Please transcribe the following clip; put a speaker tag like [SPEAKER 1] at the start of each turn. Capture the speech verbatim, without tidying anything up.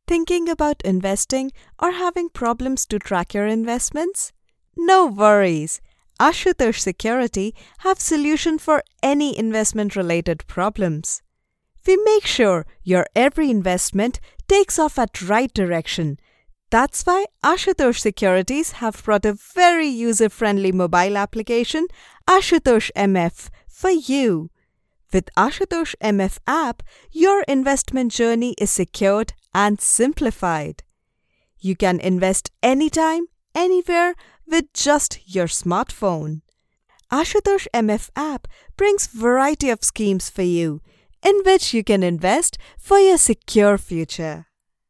[SPEAKER 1] Thinking about investing or having problems to track your investments? No worries. Ashutosh Security have solution for any investment-related problems. We make sure your every investment takes off at right direction. That's why Ashutosh Securities have brought a very user-friendly mobile application, Ashutosh M F, for you. With Ashutosh M F app, your investment journey is secured and simplified. You can invest anytime, anywhere with just your smartphone. Ashutosh M F app brings variety of schemes for you, in which you can invest for your secure future.